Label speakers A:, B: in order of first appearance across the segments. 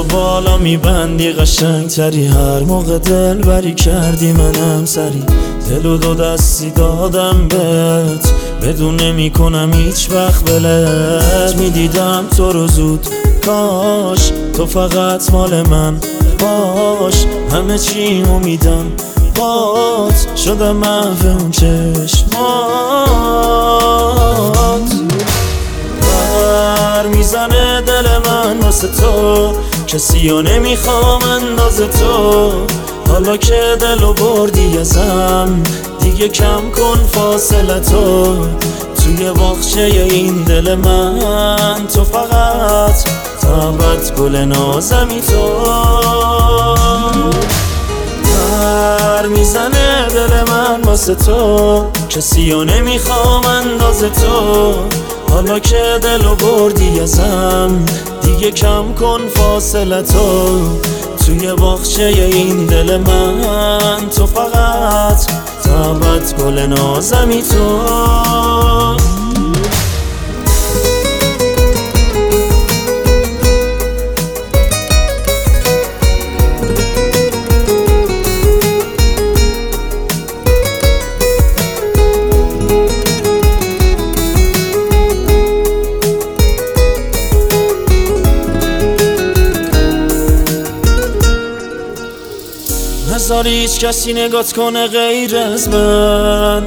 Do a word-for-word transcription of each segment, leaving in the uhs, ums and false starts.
A: بالا میبندی قشنگ تری، هر موقع دل بری کردی منم سری. دل و دو دستی دادم بهت، بدون نمی کنم هیچ وقت بلت. میدیدم تو رو زود، کاش تو فقط مال من باش. همه چی میدم بات، شدم محو اون چشمات. بر میزنه دل من واسه تو، کسی رو نمیخوام انداز تو. حالا که دلو بردی ازم، دیگه کم کن فاصله تو. توی باغچه این دل من تو فقط، تابت گل نازمی تو. پر میزنه دل من واسه تو، کسی رو نمیخوام انداز تو. حالا که دلو بردی ازم، دیگه کم کن فاصله تو. توی باغچه این دل من تو فقط، تابت گل نازمی تو. نذار هیچ کسی نگات کنه غیر از من.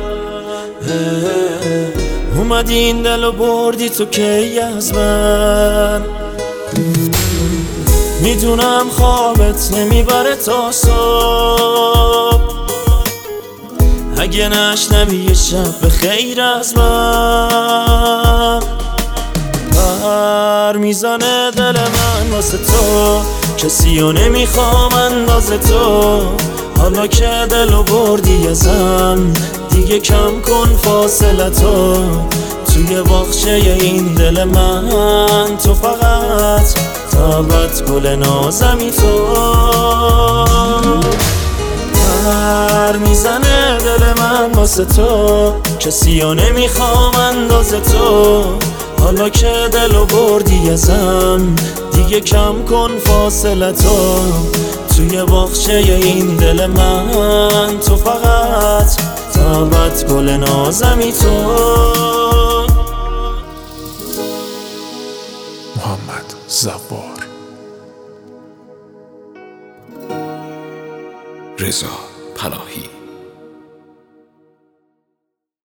A: اومدی این دلو بردی تو کی از من. میدونم خوابت نمیبره تا صبح، اگه نشنوی یه شب به خیر از من. بر میزنه دل من واسه تو، کسی رو نمیخوام انداز تو. حالا که دلو بردی ازم، دیگه کم کن فاصله تو. توی باغچه این دل من تو فقط، تابت گل نازمی تو. پر میزنه دل من واسه تو، کسی رو نمیخوام انداز تو. حالا که دلو بردی ازم، دیگه کم کن فاصله تو. توی باغچه این دل من تو فقط، تابت گل نازمی تو.
B: محمد زوار.
C: رضا پناهی.